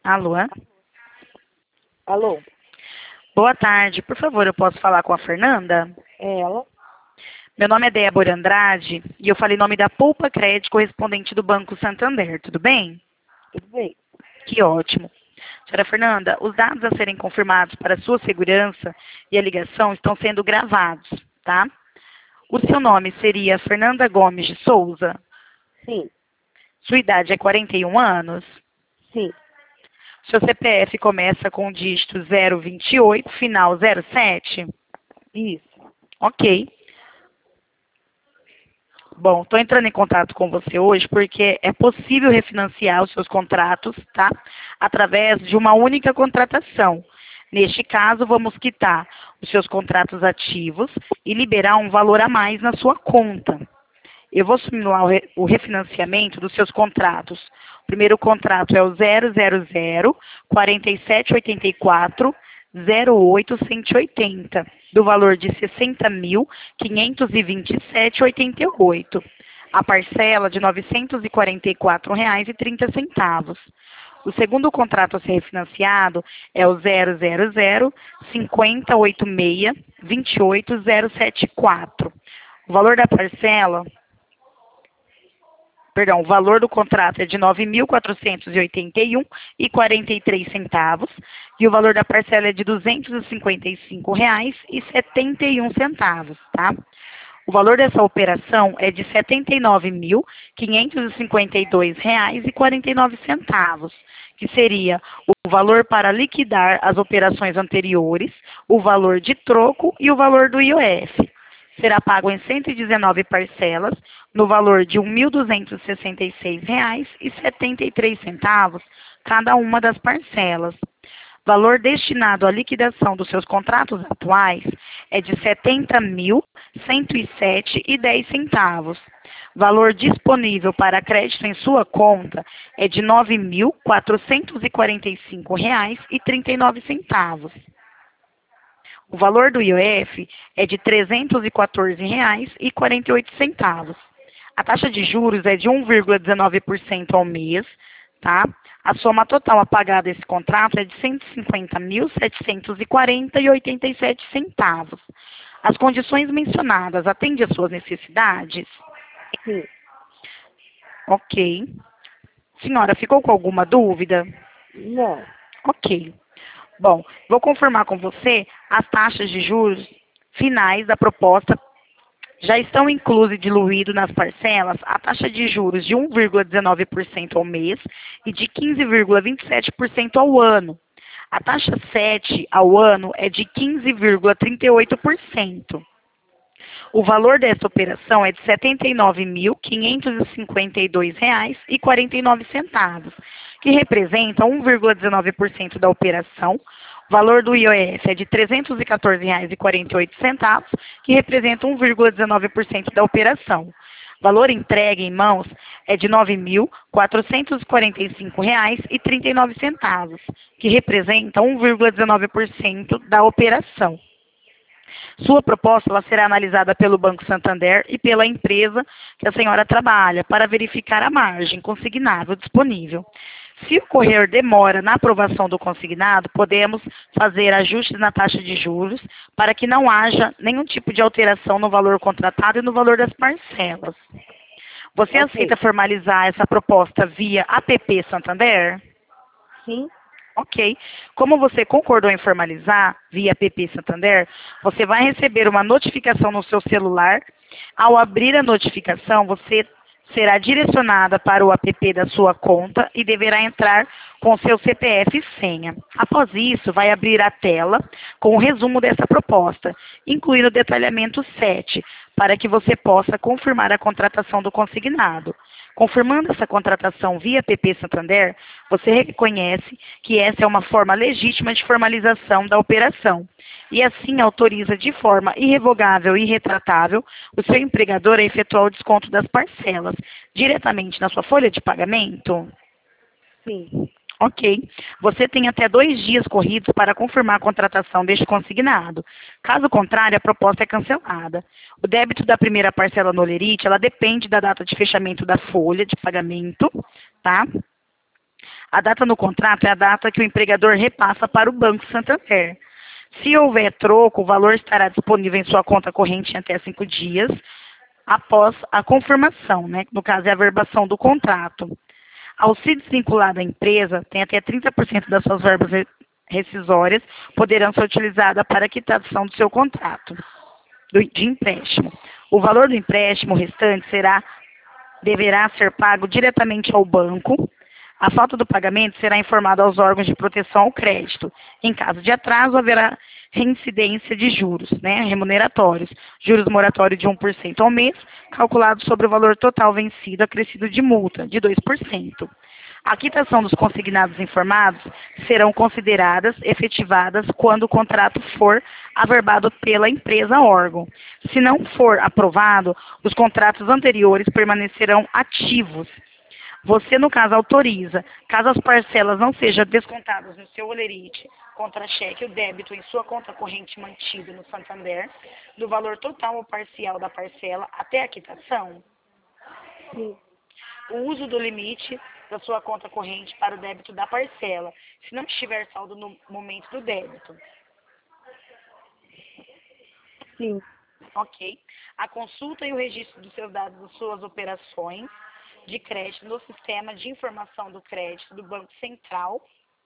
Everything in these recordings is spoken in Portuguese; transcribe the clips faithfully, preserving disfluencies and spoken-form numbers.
Alô? Alô? Boa tarde. Por favor, eu posso falar com a Fernanda? É ela? Meu nome é Débora Andrade e eu falei em nome da Poupa Crédito, correspondente do Banco Santander. Tudo bem? Tudo bem. Que ótimo. Senhora Fernanda, os dados a serem confirmados para sua segurança e a ligação estão sendo gravados, tá? O seu nome seria Fernanda Gomes de Souza? Sim, Sua idade é quarenta e um anos? sim, Seu C P F começa com o dígito zero vinte e oito, final zero sete? isso. Ok. Bom, estou entrando em contato com você hoje porque é possível refinanciar os seus contratos, tá? Através de uma única contratação. Neste caso, vamos quitar os seus contratos ativos e liberar um valor a mais na sua conta. Eu vou simular o, re, o refinanciamento dos seus contratos. O primeiro contrato é o zero zero zero, quatro sete oito quatro, zero oito um oito, do valor de sessenta mil, quinhentos e vinte e sete reais e oitenta e oito centavos. A parcela de novecentos e quarenta e quatro reais e trinta centavos. O segundo contrato a ser refinanciado é o zero zero zero, cinco zero oito seis, dois oito zero sete quatro. O valor da parcela Perdão, o valor do contrato é de nove mil quatrocentos e oitenta e um reais e quarenta e três centavos e o valor da parcela é de duzentos e cinquenta e cinco reais e setenta e um centavos, tá? O valor dessa operação é de setenta e nove mil quinhentos e cinquenta e dois reais e quarenta e nove centavos, que seria o valor para liquidar as operações anteriores, o valor de troco e o valor do I O F. Será pago em cento e dezenove parcelas, no valor de mil duzentos e sessenta e seis reais e setenta e três centavos, cada uma das parcelas. Valor destinado à liquidação dos seus contratos atuais é de setenta mil cento e sete reais e dez centavos. Valor disponível para crédito em sua conta é de nove mil quatrocentos e quarenta e cinco reais e trinta e nove centavos. O valor do I O F é de trezentos e quatorze reais e quarenta e oito centavos. A taxa de juros é de um vírgula dezenove por cento ao mês, tá? A soma total a pagar desse contrato é de cento e cinquenta mil setecentos e quarenta reais e oitenta e sete centavos. As condições mencionadas atendem às suas necessidades? Sim. Ok. Senhora, ficou com alguma dúvida? Não. Ok. Bom, vou confirmar com você as taxas de juros finais da proposta. Já estão inclusas e diluído nas parcelas a taxa de juros de um vírgula dezenove por cento ao mês e de quinze vírgula vinte e sete por cento ao ano. A taxa sete ao ano é de quinze vírgula trinta e oito por cento. O valor dessa operação é de setenta e nove mil quinhentos e cinquenta e dois reais e quarenta e nove centavos, que representa um vírgula dezenove por cento da operação. O valor do I O F é de trezentos e quatorze reais e quarenta e oito centavos, que representa um vírgula dezenove por cento da operação. Valor entregue em mãos é de nove mil quatrocentos e quarenta e cinco reais e trinta e nove centavos, que representa um vírgula dezenove por cento da operação. Sua proposta ela será analisada pelo Banco Santander e pela empresa que a senhora trabalha para verificar a margem consignável disponível. Se ocorrer demora na aprovação do consignado, podemos fazer ajustes na taxa de juros para que não haja nenhum tipo de alteração no valor contratado e no valor das parcelas. Você Ok. aceita formalizar essa proposta via app Santander? Sim. Ok. Como você concordou em formalizar via app Santander, você vai receber uma notificação no seu celular. Ao abrir a notificação, você será direcionada para o app da sua conta e deverá entrar com seu C P F e senha. Após isso, vai abrir a tela com o resumo dessa proposta, incluindo o detalhamento sete, para que você possa confirmar a contratação do consignado. Confirmando essa contratação via app Santander, você reconhece que essa é uma forma legítima de formalização da operação e assim autoriza de forma irrevogável e irretratável o seu empregador a efetuar o desconto das parcelas diretamente na sua folha de pagamento? Sim. Ok. Você tem até dois dias corridos para confirmar a contratação deste consignado. Caso contrário, a proposta é cancelada. O débito da primeira parcela no Olerite, ela depende da data de fechamento da folha de pagamento, tá? A data no contrato é a data que o empregador repassa para o Banco Santander. Se houver troco, o valor estará disponível em sua conta corrente em até cinco dias após a confirmação, né? No caso, é a verbação do contrato. Ao se desvincular da empresa, tem até trinta por cento das suas verbas re- rescisórias poderão ser utilizadas para a quitação do seu contrato do- de empréstimo. O valor do empréstimo restante será, deverá ser pago diretamente ao banco. A falta do pagamento será informada aos órgãos de proteção ao crédito. Em caso de atraso, haverá reincidência de juros, né, remuneratórios, juros moratórios de um por cento ao mês, calculado sobre o valor total vencido, acrescido de multa, de dois por cento. A quitação dos consignados informados serão consideradas efetivadas quando o contrato for averbado pela empresa órgão. Se não for aprovado, os contratos anteriores permanecerão ativos. Você, no caso, autoriza, caso as parcelas não sejam descontadas no seu holerite, contra-cheque, o débito em sua conta corrente mantido no Santander, do valor total ou parcial da parcela até a quitação, Sim. o uso do limite da sua conta corrente para o débito da parcela, se não estiver saldo no momento do débito. Sim. Ok? A consulta e o registro dos seus dados das suas operações de crédito no sistema de informação do crédito do Banco Central.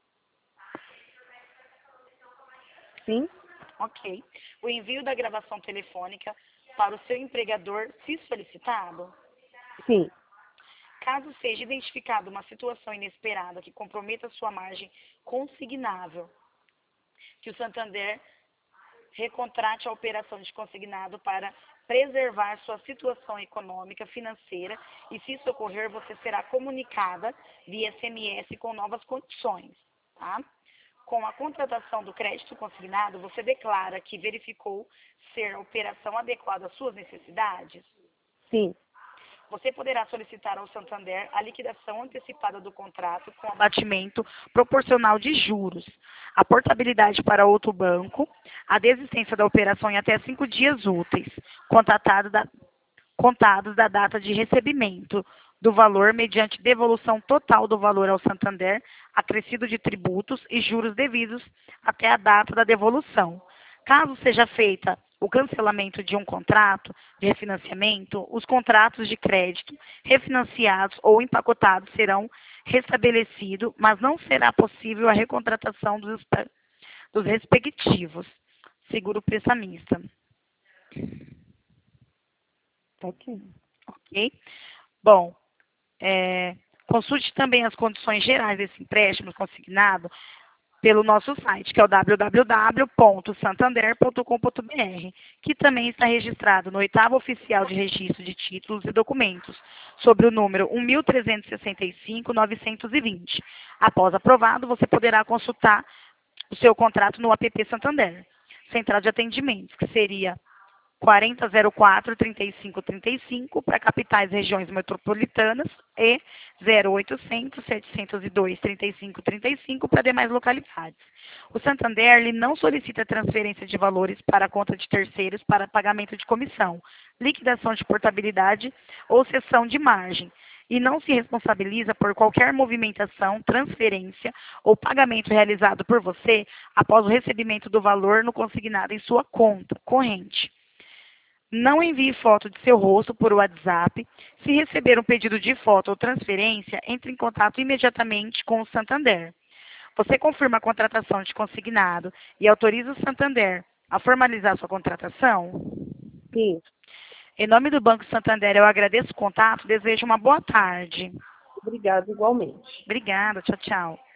Sim. Ok. O envio da gravação telefônica para o seu empregador, se solicitado. Sim. Caso seja identificada uma situação inesperada que comprometa sua margem consignável, que o Santander recontrate a operação de consignado para preservar sua situação econômica, financeira, e se isso ocorrer, você será comunicada via S M S com novas condições, tá? Com a contratação do crédito consignado, você declara que verificou ser a operação adequada às suas necessidades? Sim. Você poderá solicitar ao Santander a liquidação antecipada do contrato com abatimento proporcional de juros, a portabilidade para outro banco, a desistência da operação em até cinco dias úteis, contatado da, contados da data de recebimento do valor mediante devolução total do valor ao Santander, acrescido de tributos e juros devidos até a data da devolução. Caso seja feita o cancelamento de um contrato de refinanciamento, os contratos de crédito refinanciados ou empacotados serão restabelecidos, mas não será possível a recontratação dos, dos respectivos seguro prestamista. Ok. Ok? Bom, é, consulte também as condições gerais desse empréstimo consignado pelo nosso site, que é o w w w ponto santander ponto com ponto b r, que também está registrado no oitavo Oficial de Registro de Títulos e Documentos, sobre o número um mil trezentos e sessenta e cinco ponto novecentos e vinte. Após aprovado, você poderá consultar o seu contrato no app Santander. Central de Atendimentos, que seria quarenta zero quatro, trinta e cinco trinta e cinco para capitais e regiões metropolitanas e zero oitocentos, setecentos e dois, trinta e cinco trinta e cinco para demais localidades. O Santander ele não solicita transferência de valores para a conta de terceiros para pagamento de comissão, liquidação de portabilidade ou cessão de margem, e não se responsabiliza por qualquer movimentação, transferência ou pagamento realizado por você após o recebimento do valor no consignado em sua conta corrente. Não envie foto de seu rosto por WhatsApp. Se receber um pedido de foto ou transferência, entre em contato imediatamente com o Santander. Você confirma a contratação de consignado e autoriza o Santander a formalizar sua contratação? Sim. Em nome do Banco Santander, eu agradeço o contato e desejo uma boa tarde. Obrigada igualmente. Obrigada, tchau, tchau.